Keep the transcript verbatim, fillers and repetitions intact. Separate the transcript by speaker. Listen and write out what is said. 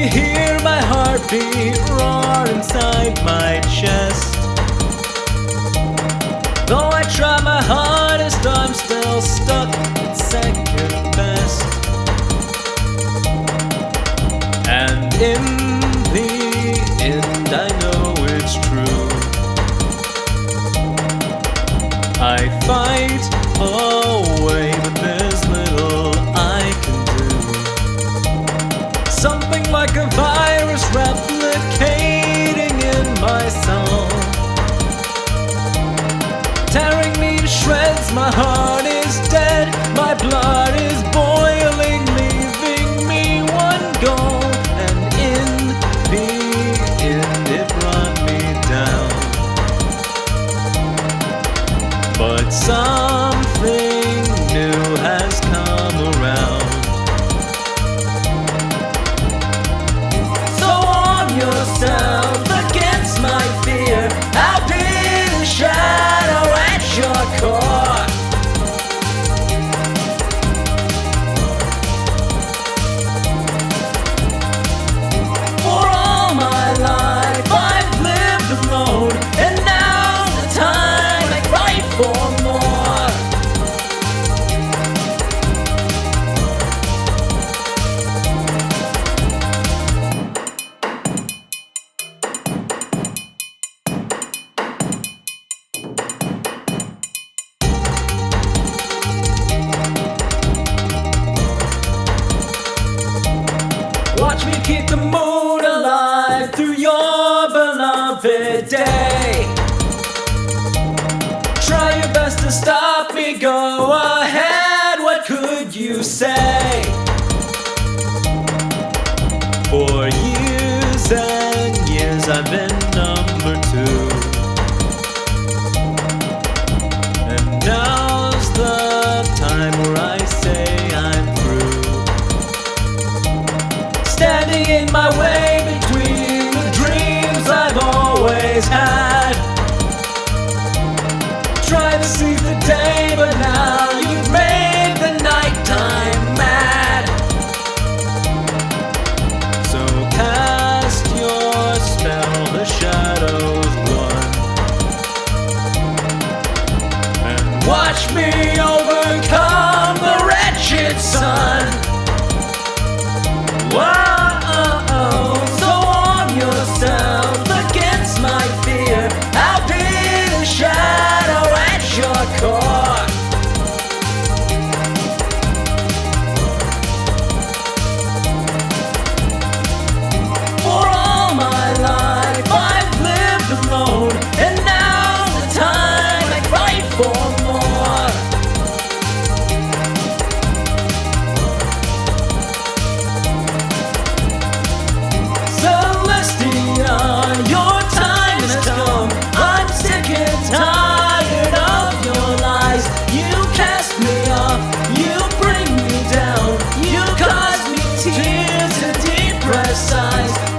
Speaker 1: you hear my heartbeat roar inside my chest? Though I try my hardest, I'm still stuck at second best. And in the end, I know it's true. I fight away, but there's little I can do. Something like a virus replicating in my soul, tearing me to shreds. My heart is dead, my blood is boiling, leaving me one goal. And in the end, it brought me down. But something new has come around. So arm yourself against my fear. I'll be the shadow at your core. For all my life I've lived alone, and now's the time I fight for more. Watch me keep the mood alive through your beloved day. Try your best to stop me, go ahead, what could you say? For years and years I've been number two, and now's the time where I say I'm through. Standing in my way between the dreams I've always had. Try to seize the day, but now you've made the nighttime mad. So cast your spell, the shadows run, and watch me overcome the wretched sun. Whoa, so arm yourself against my fear. I'll be the shadow at your core. For all my life I've lived alone, and now's the time I fight for more. Celestia, your time has come. I'm sick and tired of your lies. You cast me off, you bring me down, you cause me tears and depressed eyes.